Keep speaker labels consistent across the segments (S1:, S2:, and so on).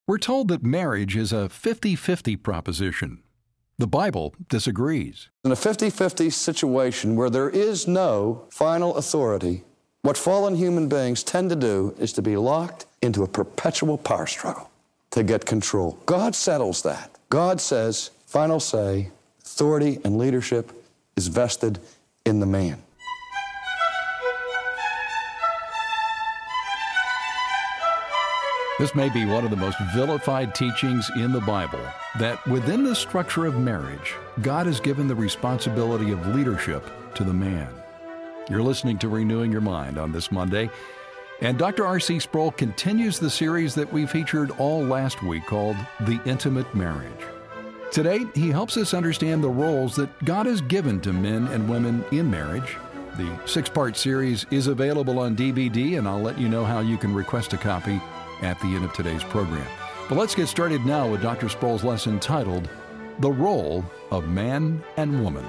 S1: We're told that marriage is a 50-50 proposition. The Bible disagrees.
S2: In a 50-50 situation where there is no final authority, what fallen human beings tend to do is to be locked into a perpetual power struggle to get control. God settles that. God says, final say, authority and leadership is vested in the man.
S1: This may be one of the most vilified teachings in the Bible, that within the structure of marriage, God has given the responsibility of leadership to the man. You're listening to Renewing Your Mind on this Monday, and Dr. R.C. Sproul continues the series that we featured all last week called The Intimate Marriage. Today, he helps us understand the roles that God has given to men and women in marriage. The 6-part series is available on DVD, and I'll let you know how you can request a copy at the end of today's program. But let's get started now with Dr. Sproul's lesson titled, The Role of Man and Woman.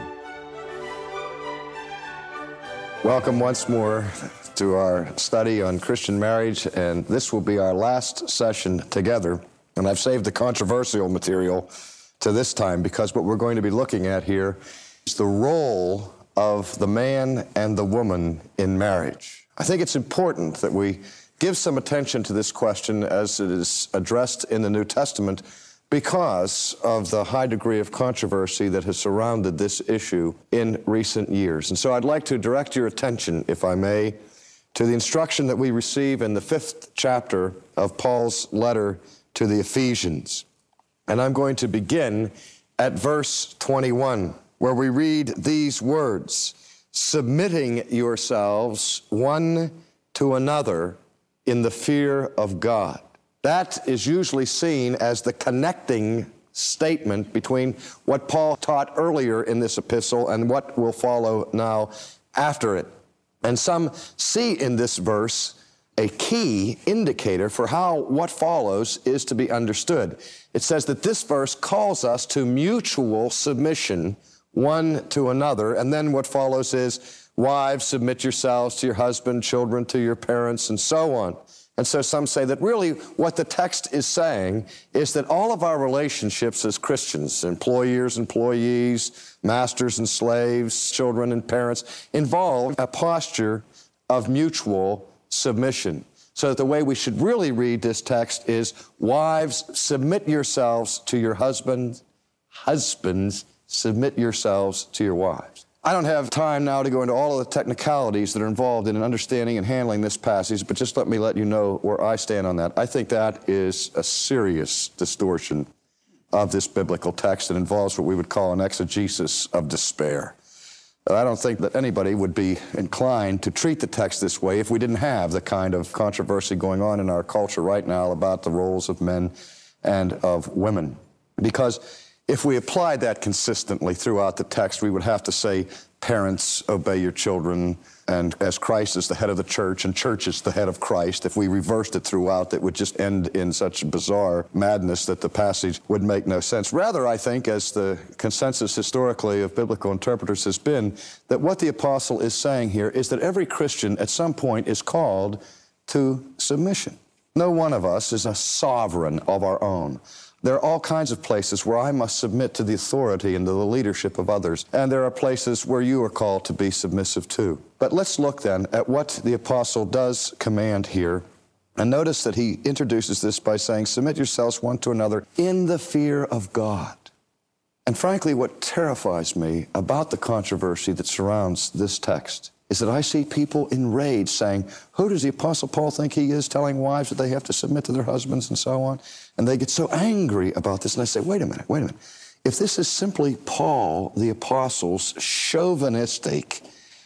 S2: Welcome once more to our study on Christian marriage, and this will be our last session together. And I've saved the controversial material to this time because what we're going to be looking at here is the role of the man and the woman in marriage. I think it's important that we give some attention to this question as it is addressed in the New Testament because of the high degree of controversy that has surrounded this issue in recent years. And so I'd like to direct your attention, if I may, to the instruction that we receive in the 5th chapter of Paul's letter to the Ephesians. And I'm going to begin at verse 21, where we read these words, submitting yourselves one to another in the fear of God. That is usually seen as the connecting statement between what Paul taught earlier in this epistle and what will follow now after it. And some see in this verse a key indicator for how what follows is to be understood. It says that this verse calls us to mutual submission one to another, and then what follows is, wives, submit yourselves to your husband, children to your parents, and so on. And so some say that really what the text is saying is that all of our relationships as Christians, employers, employees, masters and slaves, children and parents, involve a posture of mutual submission. So that the way we should really read this text is, wives, submit yourselves to your husbands, husbands, submit yourselves to your wives. I don't have time now to go into all of the technicalities that are involved in understanding and handling this passage, but just let me let you know where I stand on that. I think that is a serious distortion of this biblical text that involves what we would call an exegesis of despair. I don't think that anybody would be inclined to treat the text this way if we didn't have the kind of controversy going on in our culture right now about the roles of men and of women. Because if we applied that consistently throughout the text, we would have to say, parents, obey your children, and as Christ is the head of the church, and church is the head of Christ. If we reversed it throughout, it would just end in such bizarre madness that the passage would make no sense. Rather, I think, as the consensus historically of biblical interpreters has been, that what the apostle is saying here is that every Christian at some point is called to submission. No one of us is a sovereign of our own. There are all kinds of places where I must submit to the authority and to the leadership of others. And there are places where you are called to be submissive too. But let's look then at what the apostle does command here. And notice that he introduces this by saying, submit yourselves one to another in the fear of God. And frankly, what terrifies me about the controversy that surrounds this text is that I see people enraged saying, who does the Apostle Paul think he is, telling wives that they have to submit to their husbands and so on? And they get so angry about this, and I say, wait a minute. If this is simply Paul, the Apostle's chauvinistic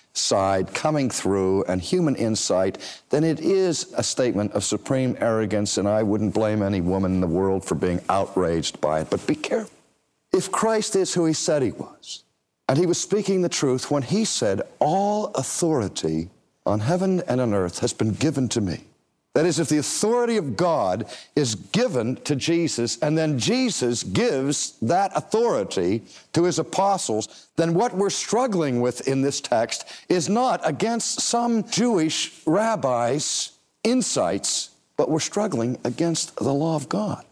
S2: side coming through and human insight, then it is a statement of supreme arrogance, and I wouldn't blame any woman in the world for being outraged by it. But be careful. If Christ is who he said he was, and he was speaking the truth when he said, all authority on heaven and on earth has been given to me. That is, if the authority of God is given to Jesus, and then Jesus gives that authority to his apostles, then what we're struggling with in this text is not against some Jewish rabbi's insights, but we're struggling against the law of God.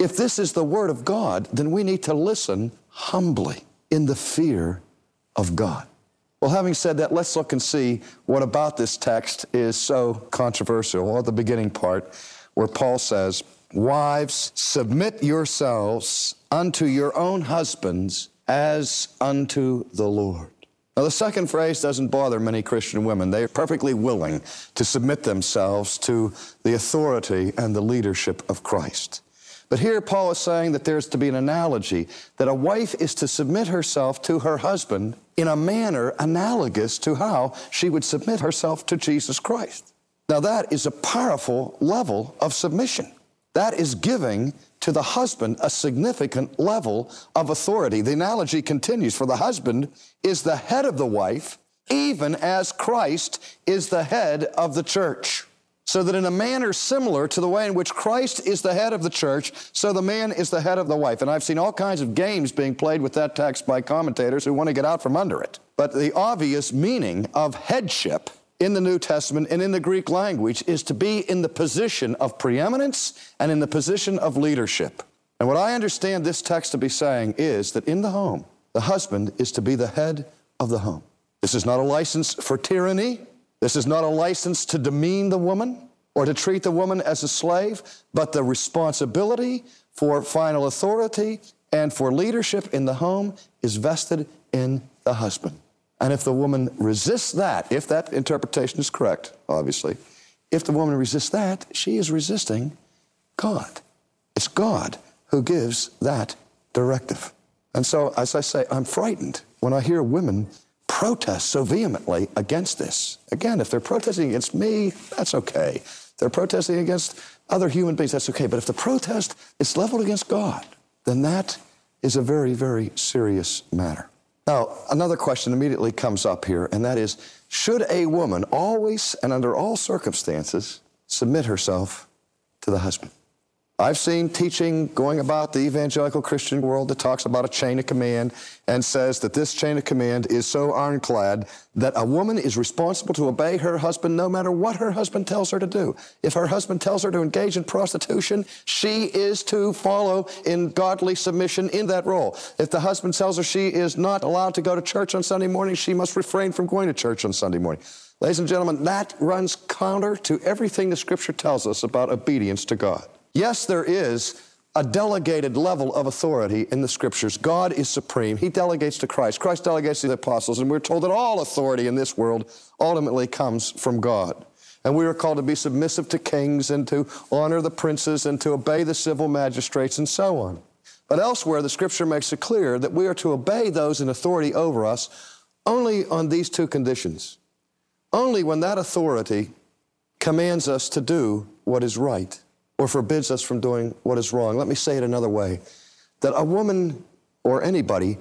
S2: If this is the Word of God, then we need to listen humbly in the fear of God. Well, having said that, let's look and see what about this text is so controversial. Well, the beginning part where Paul says, "Wives, submit yourselves unto your own husbands as unto the Lord." Now, the second phrase doesn't bother many Christian women. They are perfectly willing to submit themselves to the authority and the leadership of Christ. But here Paul is saying that there's to be an analogy, that a wife is to submit herself to her husband in a manner analogous to how she would submit herself to Jesus Christ. Now, that is a powerful level of submission. That is giving to the husband a significant level of authority. The analogy continues, for the husband is the head of the wife, even as Christ is the head of the church. So that in a manner similar to the way in which Christ is the head of the church, so the man is the head of the wife. And I've seen all kinds of games being played with that text by commentators who want to get out from under it. But the obvious meaning of headship in the New Testament and in the Greek language is to be in the position of preeminence and in the position of leadership. And what I understand this text to be saying is that in the home, the husband is to be the head of the home. This is not a license for tyranny. This is not a license to demean the woman or to treat the woman as a slave, but the responsibility for final authority and for leadership in the home is vested in the husband. And if the woman resists that, if that interpretation is correct, obviously, if the woman resists that, she is resisting God. It's God who gives that directive. And so, as I say, I'm frightened when I hear women protest so vehemently against this. Again, if they're protesting against me, that's okay. If they're protesting against other human beings, that's okay. But if the protest is leveled against God, then that is a very, very serious matter. Now, another question immediately comes up here, and that is, should a woman always and under all circumstances submit herself to the husband? I've seen teaching going about the evangelical Christian world that talks about a chain of command and says that this chain of command is so ironclad that a woman is responsible to obey her husband no matter what her husband tells her to do. If her husband tells her to engage in prostitution, she is to follow in godly submission in that role. If the husband tells her she is not allowed to go to church on Sunday morning, she must refrain from going to church on Sunday morning. Ladies and gentlemen, that runs counter to everything the Scripture tells us about obedience to God. Yes, there is a delegated level of authority in the Scriptures. God is supreme. He delegates to Christ. Christ delegates to the apostles, and we're told that all authority in this world ultimately comes from God. And we are called to be submissive to kings and to honor the princes and to obey the civil magistrates and so on. But elsewhere, the Scripture makes it clear that we are to obey those in authority over us only on these two conditions. Only when that authority commands us to do what is right or forbids us from doing what is wrong. Let me say it another way, that a woman or anybody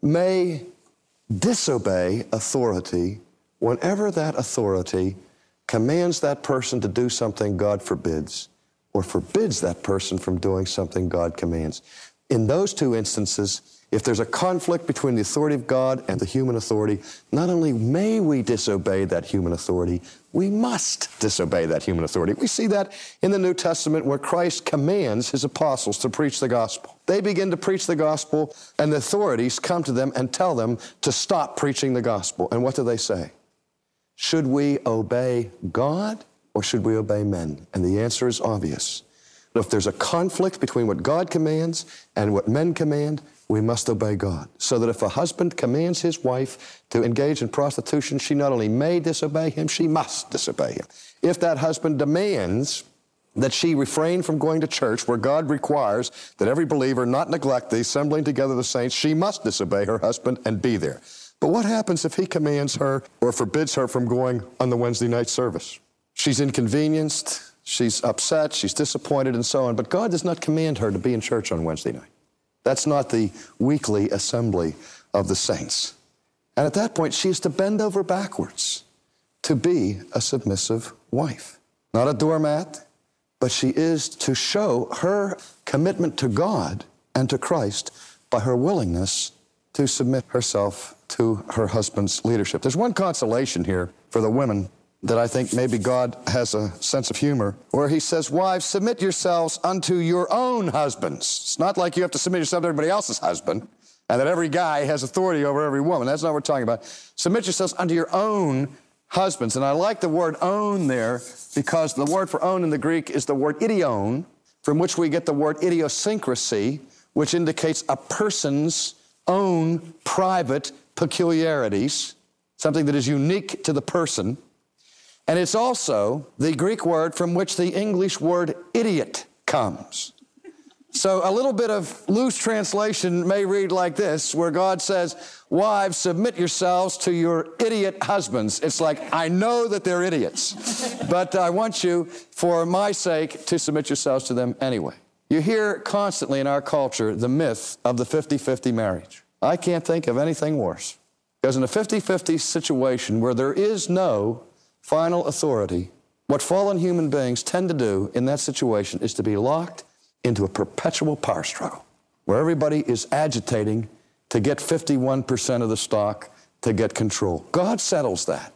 S2: may disobey authority whenever that authority commands that person to do something God forbids or forbids that person from doing something God commands. In those two instances, if there's a conflict between the authority of God and the human authority, not only may we disobey that human authority, we must disobey that human authority. We see that in the New Testament where Christ commands his apostles to preach the gospel. They begin to preach the gospel, and the authorities come to them and tell them to stop preaching the gospel. And what do they say? Should we obey God or should we obey men? And the answer is obvious. If there's a conflict between what God commands and what men command, we must obey God. So that if a husband commands his wife to engage in prostitution, she not only may disobey him, she must disobey him. If that husband demands that she refrain from going to church where God requires that every believer not neglect the assembling together of the saints, she must disobey her husband and be there. But what happens if he commands her or forbids her from going on the Wednesday night service? She's inconvenienced, she's upset, she's disappointed, and so on. But God does not command her to be in church on Wednesday night. That's not the weekly assembly of the saints. And at that point, she is to bend over backwards to be a submissive wife. Not a doormat, but she is to show her commitment to God and to Christ by her willingness to submit herself to her husband's leadership. There's one consolation here for the women that I think maybe God has a sense of humor, where he says, wives, submit yourselves unto your own husbands. It's not like you have to submit yourself to everybody else's husband and that every guy has authority over every woman. That's not what we're talking about. Submit yourselves unto your own husbands. And I like the word own there because the word for own in the Greek is the word idion, from which we get the word idiosyncrasy, which indicates a person's own private peculiarities, something that is unique to the person. And it's also the Greek word from which the English word idiot comes. So a little bit of loose translation may read like this, where God says, wives, submit yourselves to your idiot husbands. It's like, I know that they're idiots, but I want you, for my sake, to submit yourselves to them anyway. You hear constantly in our culture the myth of the 50-50 marriage. I can't think of anything worse. Because in a 50-50 situation where there is no final authority, what fallen human beings tend to do in that situation is to be locked into a perpetual power struggle where everybody is agitating to get 51% of the stock to get control. God settles that.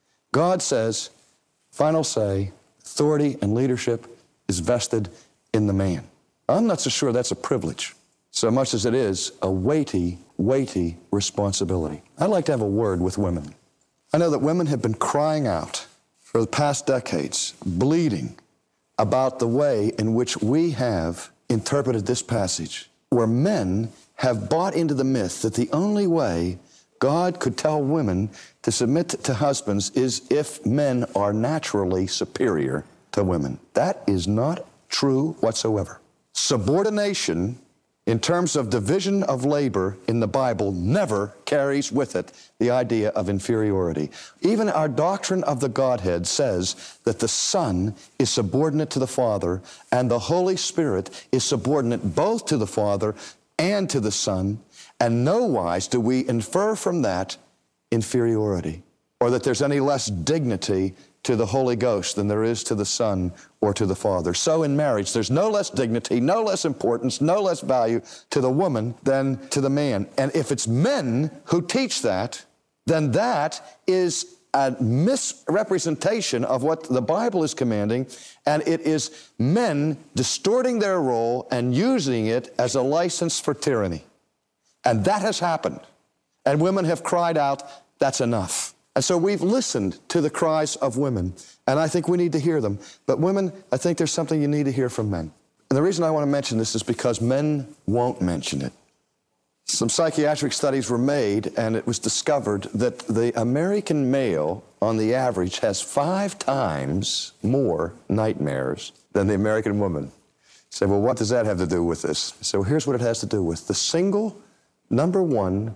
S2: God says, final say, authority and leadership is vested in the man. I'm not so sure that's a privilege so much as it is a weighty, weighty responsibility. I'd like to have a word with women. I know that women have been crying out for the past decades, bleeding about the way in which we have interpreted this passage, where men have bought into the myth that the only way God could tell women to submit to husbands is if men are naturally superior to women. That is not true whatsoever. Subordination in terms of division of labor in the Bible never carries with it the idea of inferiority. Even our doctrine of the Godhead says that the Son is subordinate to the Father and the Holy Spirit is subordinate both to the Father and to the Son, and no wise do we infer from that inferiority or that there's any less dignity to the Holy Ghost than there is to the Son or to the Father. So in marriage, there's no less dignity, no less importance, no less value to the woman than to the man. And if it's men who teach that, then that is a misrepresentation of what the Bible is commanding, and it is men distorting their role and using it as a license for tyranny. And that has happened. And women have cried out, that's enough. And so we've listened to the cries of women, and I think we need to hear them. But women, I think there's something you need to hear from men. And the reason I want to mention this is because men won't mention it. Some psychiatric studies were made, and it was discovered that the American male, on the average, has 5 times more nightmares than the American woman. You say, well, what does that have to do with this? So here's what it has to do with. The single number one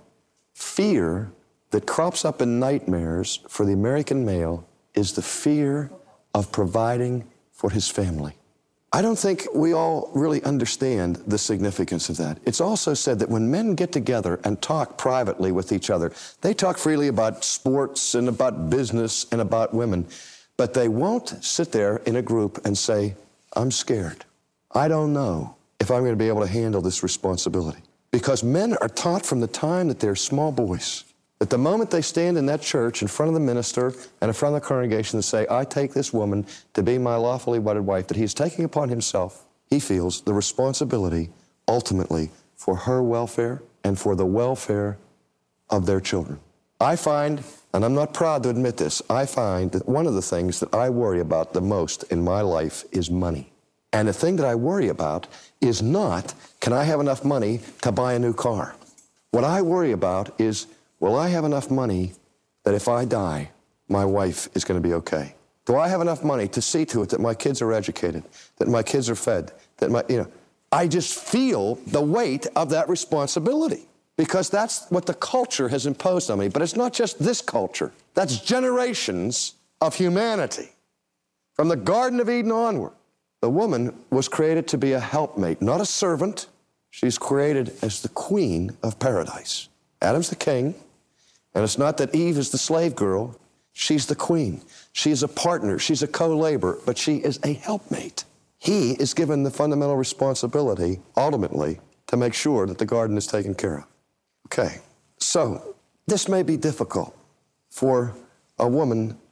S2: fear that crops up in nightmares for the American male is the fear of providing for his family. I don't think we all really understand the significance of that. It's also said that when men get together and talk privately with each other, they talk freely about sports and about business and about women, but they won't sit there in a group and say, I'm scared. I don't know if I'm going to be able to handle this responsibility. Because men are taught from the time that they're small boys that the moment they stand in that church in front of the minister and in front of the congregation and say, I take this woman to be my lawfully wedded wife, that he's taking upon himself, he feels, the responsibility ultimately for her welfare and for the welfare of their children. I find, and I'm not proud to admit this, I find that one of the things that I worry about the most in my life is money. And the thing that I worry about is not, can I have enough money to buy a new car? What I worry about is, will I have enough money that if I die, my wife is going to be okay? Do I have enough money to see to it that my kids are educated, that my kids are fed, that I just feel the weight of that responsibility because that's what the culture has imposed on me. But it's not just this culture. That's generations of humanity. From the Garden of Eden onward, the woman was created to be a helpmate, not a servant. She's created as the queen of paradise. Adam's the king. And it's not that Eve is the slave girl. She's the queen. She is a partner. She's a co-laborer, but she is a helpmate. He is given the fundamental responsibility, ultimately, to make sure that the garden is taken care of. Okay, so this may be difficult for a woman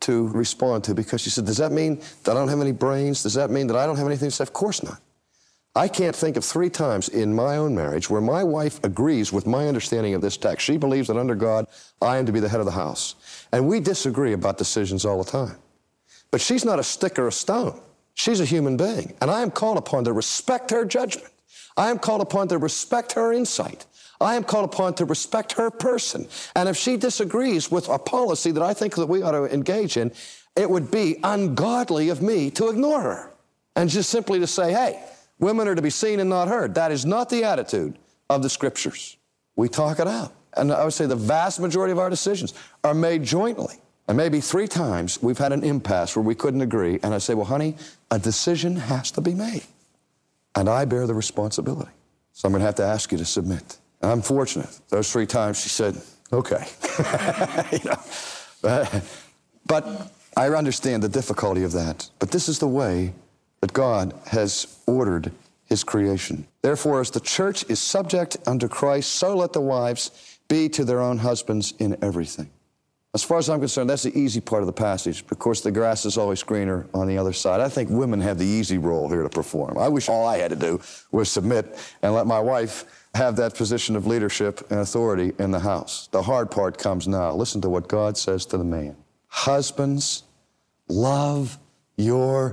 S2: to respond to, because she said, does that mean that I don't have any brains? Does that mean that I don't have anything to say? Of course not. I can't think of 3 times in my own marriage where my wife agrees with my understanding of this text. She believes that under God, I am to be the head of the house. And we disagree about decisions all the time. But she's not a stick or a stone. She's a human being. And I am called upon to respect her judgment. I am called upon to respect her insight. I am called upon to respect her person. And if she disagrees with a policy that I think that we ought to engage in, it would be ungodly of me to ignore her and just simply to say, hey, women are to be seen and not heard. That is not the attitude of the Scriptures. We talk it out. And I would say the vast majority of our decisions are made jointly. And maybe 3 times we've had an impasse where we couldn't agree. And I say, well, honey, a decision has to be made. And I bear the responsibility. So I'm going to have to ask you to submit. And I'm fortunate. Those 3 times she said, okay. But I understand the difficulty of that. But this is the way that God has ordered His creation. Therefore, as the church is subject unto Christ, so let the wives be to their own husbands in everything. As far as I'm concerned, that's the easy part of the passage. Of course, the grass is always greener on the other side. I think women have the easy role here to perform. I wish all I had to do was submit and let my wife have that position of leadership and authority in the house. The hard part comes now. Listen to what God says to the man. Husbands, love your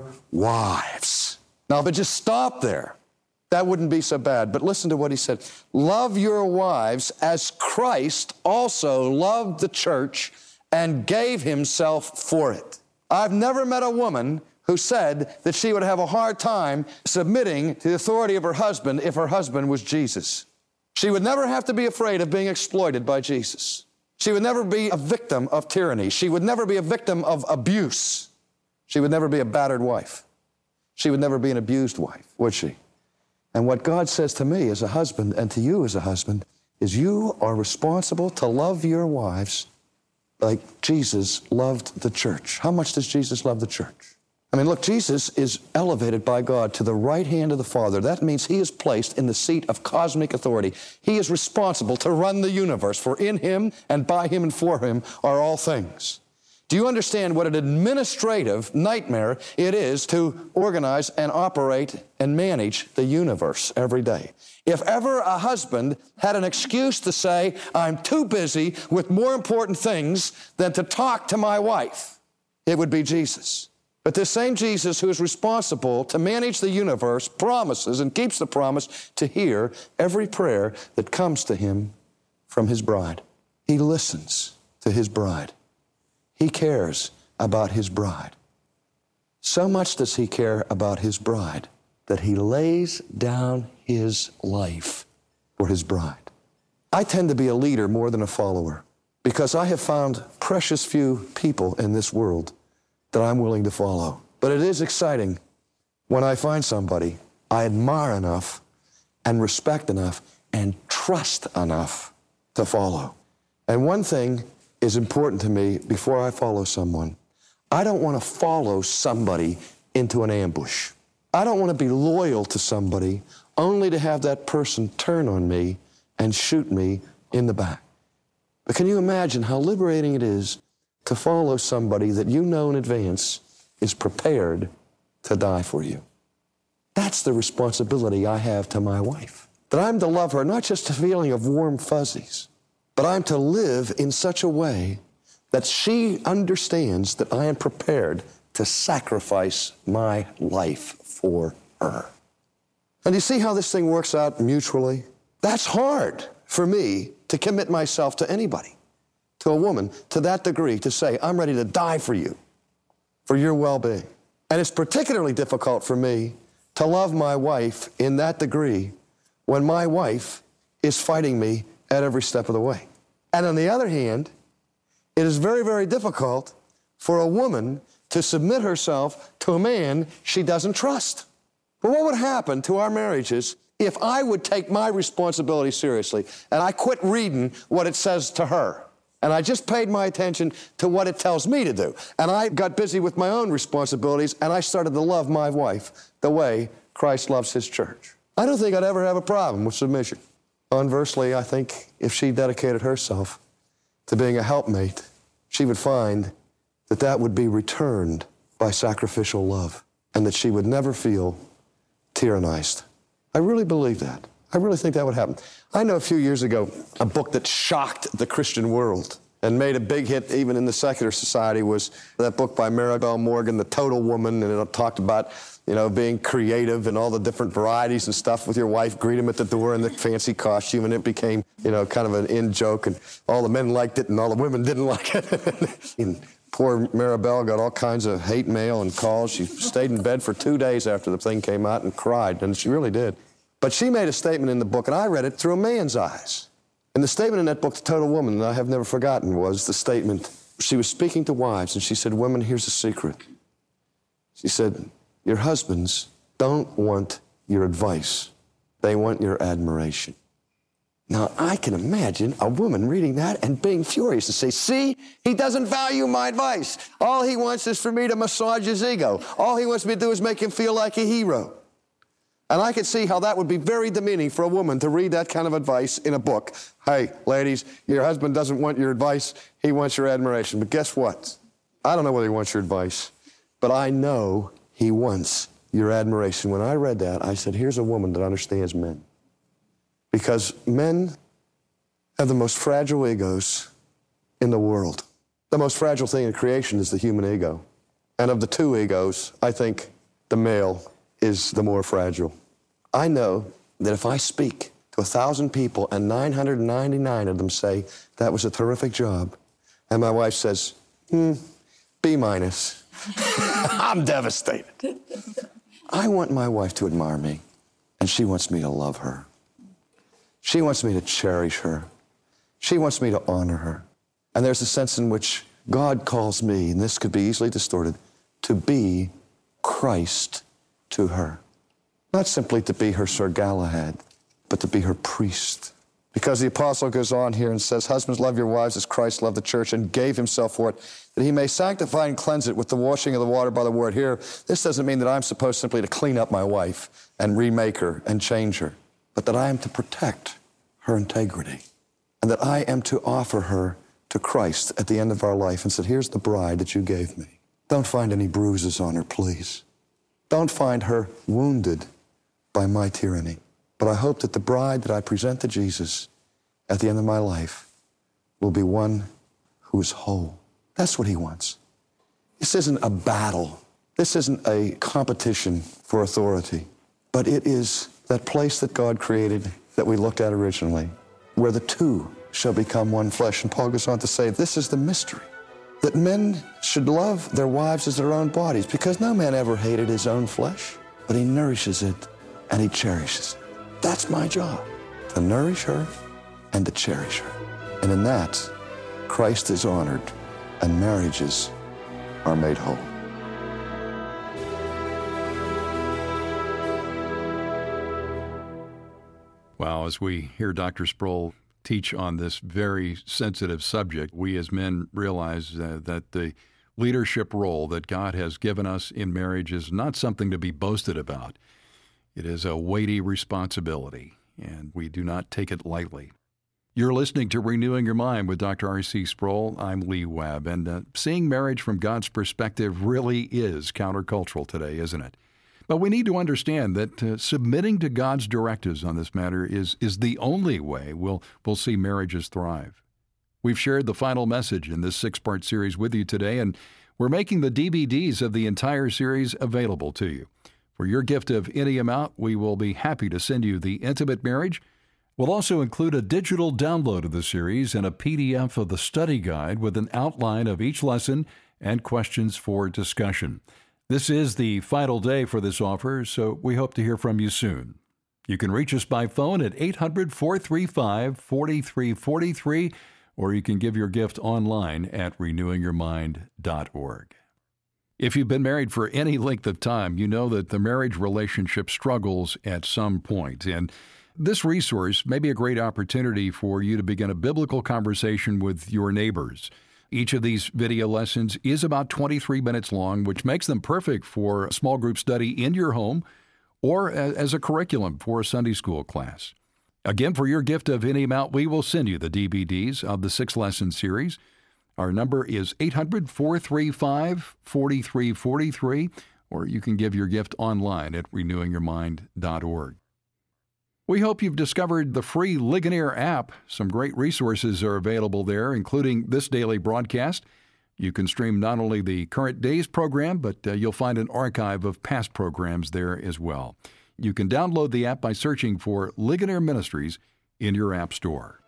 S2: wives. Now, but just stop there. That wouldn't be so bad. But listen to what he said. Love your wives as Christ also loved the church and gave himself for it. I've never met a woman who said that she would have a hard time submitting to the authority of her husband if her husband was Jesus. She would never have to be afraid of being exploited by Jesus. She would never be a victim of tyranny. She would never be a victim of abuse. She would never be a battered wife. She would never be an abused wife, would she? And what God says to me as a husband and to you as a husband is you are responsible to love your wives like Jesus loved the church. How much does Jesus love the church? I mean, look, Jesus is elevated by God to the right hand of the Father. That means He is placed in the seat of cosmic authority. He is responsible to run the universe, for in Him and by Him and for Him are all things. Do you understand what an administrative nightmare it is to organize and operate and manage the universe every day? If ever a husband had an excuse to say, I'm too busy with more important things than to talk to my wife, it would be Jesus. But this same Jesus who is responsible to manage the universe promises and keeps the promise to hear every prayer that comes to Him from His bride. He listens to His bride. He cares about His bride. So much does He care about His bride that He lays down His life for His bride. I tend to be a leader more than a follower because I have found precious few people in this world that I'm willing to follow. But it is exciting when I find somebody I admire enough and respect enough and trust enough to follow. And one thing is important to me before I follow someone. I don't want to follow somebody into an ambush. I don't want to be loyal to somebody only to have that person turn on me and shoot me in the back. But can you imagine how liberating it is to follow somebody that you know in advance is prepared to die for you? That's the responsibility I have to my wife. That I'm to love her, not just a feeling of warm fuzzies, but I'm to live in such a way that she understands that I am prepared to sacrifice my life for her. And you see how this thing works out mutually? That's hard for me to commit myself to anybody, to a woman, to that degree, to say, I'm ready to die for you, for your well-being. And it's particularly difficult for me to love my wife in that degree when my wife is fighting me at every step of the way. And on the other hand, it is very, very difficult for a woman to submit herself to a man she doesn't trust. But what would happen to our marriages if I would take my responsibility seriously and I quit reading what it says to her and I just paid my attention to what it tells me to do and I got busy with my own responsibilities and I started to love my wife the way Christ loves His church? I don't think I'd ever have a problem with submission. Conversely, I think if she dedicated herself to being a helpmate, she would find that would be returned by sacrificial love and that she would never feel tyrannized. I really believe that. I really think that would happen. I know a few years ago, a book that shocked the Christian world and made a big hit even in the secular society was that book by Maribel Morgan, The Total Woman, and it talked about, being creative and all the different varieties and stuff with your wife, greet him at the door in the fancy costume, and it became, kind of an in-joke, and all the men liked it and all the women didn't like it. And poor Maribel got all kinds of hate mail and calls. She stayed in bed for 2 days after the thing came out and cried, and she really did. But she made a statement in the book, and I read it through a man's eyes. And the statement in that book, The Total Woman, that I have never forgotten, was the statement, she was speaking to wives, and she said, women, here's a secret. She said, your husbands don't want your advice. They want your admiration. Now, I can imagine a woman reading that and being furious and say, see, he doesn't value my advice. All he wants is for me to massage his ego. All he wants me to do is make him feel like a hero. And I could see how that would be very demeaning for a woman to read that kind of advice in a book. Hey, ladies, your husband doesn't want your advice. He wants your admiration. But guess what? I don't know whether he wants your advice, but I know he wants your admiration. When I read that, I said, here's a woman that understands men. Because men have the most fragile egos in the world. The most fragile thing in creation is the human ego. And of the two egos, I think the male is the more fragile. I know that if I speak to 1,000 people and 999 of them say, that was a terrific job, and my wife says, B-, I'm devastated. I want my wife to admire me, and she wants me to love her. She wants me to cherish her. She wants me to honor her. And there's a sense in which God calls me, and this could be easily distorted, to be Christ to her. Not simply to be her Sir Galahad, but to be her priest. Because the apostle goes on here and says, husbands, love your wives as Christ loved the church and gave himself for it, that he may sanctify and cleanse it with the washing of the water by the word. Here, this doesn't mean that I'm supposed simply to clean up my wife and remake her and change her, but that I am to protect her integrity and that I am to offer her to Christ at the end of our life and said, here's the bride that you gave me. Don't find any bruises on her, please. Don't find her wounded by my tyranny. But I hope that the bride that I present to Jesus at the end of my life will be one who is whole. That's what he wants. This isn't a battle. This isn't a competition for authority. But it is that place that God created that we looked at originally, where the two shall become one flesh. And Paul goes on to say, this is the mystery, that men should love their wives as their own bodies, because no man ever hated his own flesh, but he nourishes it and he cherishes it. That's my job, to nourish her and to cherish her. And in that, Christ is honored and marriages are made whole.
S1: Wow, as we hear Dr. Sproul teach on this very sensitive subject, we as men realize that the leadership role that God has given us in marriage is not something to be boasted about. It is a weighty responsibility, and we do not take it lightly. You're listening to Renewing Your Mind with Dr. R.C. Sproul. I'm Lee Webb, and seeing marriage from God's perspective really is countercultural today, isn't it? But we need to understand that submitting to God's directives on this matter is the only way we'll see marriages thrive. We've shared the final message in this 6-part series with you today, and we're making the DVDs of the entire series available to you. For your gift of any amount, we will be happy to send you The Intimate Marriage. We'll also include a digital download of the series and a PDF of the study guide with an outline of each lesson and questions for discussion. This is the final day for this offer, so we hope to hear from you soon. You can reach us by phone at 800-435-4343, or you can give your gift online at renewingyourmind.org. If you've been married for any length of time, you know that the marriage relationship struggles at some point. And this resource may be a great opportunity for you to begin a biblical conversation with your neighbors. Each of these video lessons is about 23 minutes long, which makes them perfect for a small group study in your home or as a curriculum for a Sunday school class. Again, for your gift of any amount, we will send you the DVDs of the 6-lesson series. Our number is 800-435-4343, or you can give your gift online at renewingyourmind.org. We hope you've discovered the free Ligonier app. Some great resources are available there, including this daily broadcast. You can stream not only the current day's program, but you'll find an archive of past programs there as well. You can download the app by searching for Ligonier Ministries in your app store.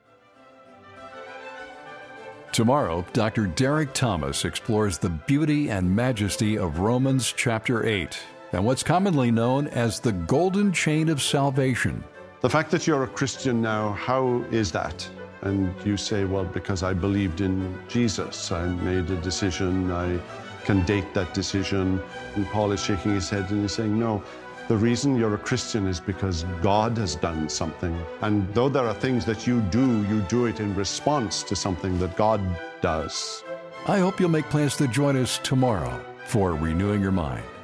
S1: Tomorrow, Dr. Derek Thomas explores the beauty and majesty of Romans chapter 8 and what's commonly known as the golden chain of salvation.
S3: The fact that you're a Christian now, how is that? And you say, well, because I believed in Jesus. I made a decision. I can date that decision. And Paul is shaking his head and he's saying, no, the reason you're a Christian is because God has done something. And though there are things that you do it in response to something that God does.
S1: I hope you'll make plans to join us tomorrow for Renewing Your Mind.